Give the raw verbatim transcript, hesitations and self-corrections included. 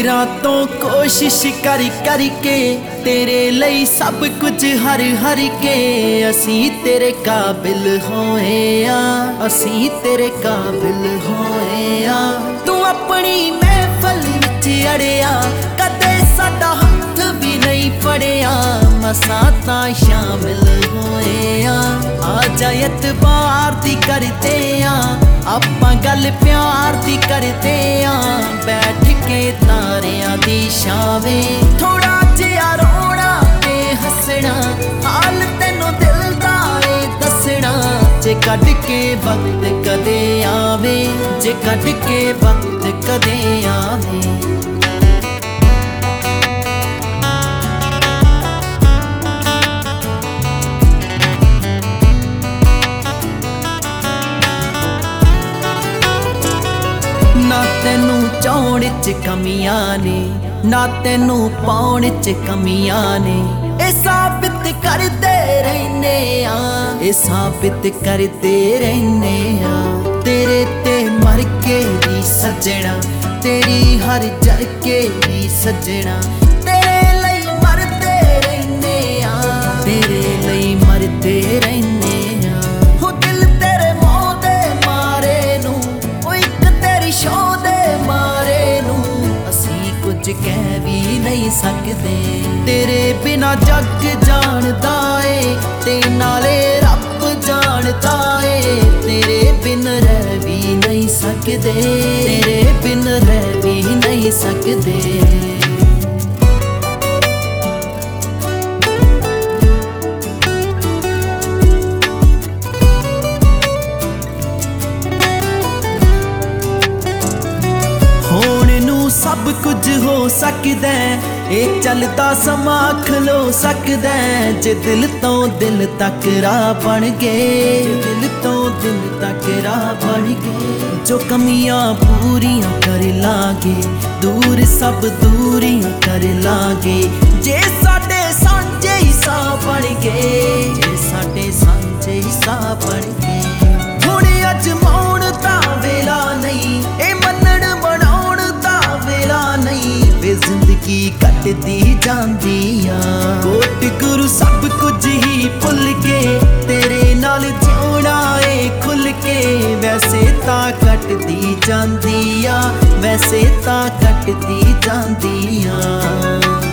दिरां तो कोशिश कर करके तेरे लई सब कुछ हर हर के असी तेरे काबिल होए आ, असी तेरे काबिल होए आ। तू अपनी महफल विच अड़िया कदे साडा हथ भी नहीं फड़िया, मसा तां शामिल होए आ। आजा एतबार दी करदे आ आपां गल प्यार दी करदे आ, बैठ के तारियां दी छावें थोड़ा जिहा रोना ते हसना, हाल तैनूं दिल दा ए दसना। जे कढ के वक्त कदे आवे, जे कढ के वक्त कदे आवे। ना तेनू चाउण च कमियां ने, ना तेनू पाउण च कमियां ने, ए साबित करदे रहने आ, ए साबित करदे रहने आ। तेरे ते मर के भी सजना, तेरी हर जर के भी सजना, तेरे लई मरदे रहने आ, तेरे लई मरदे रहने आ। हो दिल तेरे मोह दे मारे नू, ओ इक तेरी शो दे मारे नू, असी कुछ कह भी नहीं सकदे। तेरे बिना जग जानदा ए ते नाले रब जानदा ए, तेरे बिन रह भी नहीं सकदे, तेरे बिन रह भी नहीं सकदे। सब कुछ हो सकदा ए चलदा समा खलो सकदा, जे दिल तो दिल तक राह बन गए, दिल तो दिल तक राह बन गए। जो कमियां पूरियां कर लागे, दूर सब दूरियां कर लागे, जे साडे सांझे हिस्सा बन गए, जे साडे सांझे हिस्सा बन गए। हुण अजमाउण दा वेला नहीं, ए मनण बनाउण दा वेला नहीं, वे जिंदगी कटदी जांदी आ। कोट गुरु सब कुछ ही भुल के तेरे नाल जिउणा ए खुल के, वैसे तां कटदी जांदी आ, वैसे तां कटदी जांदी आ।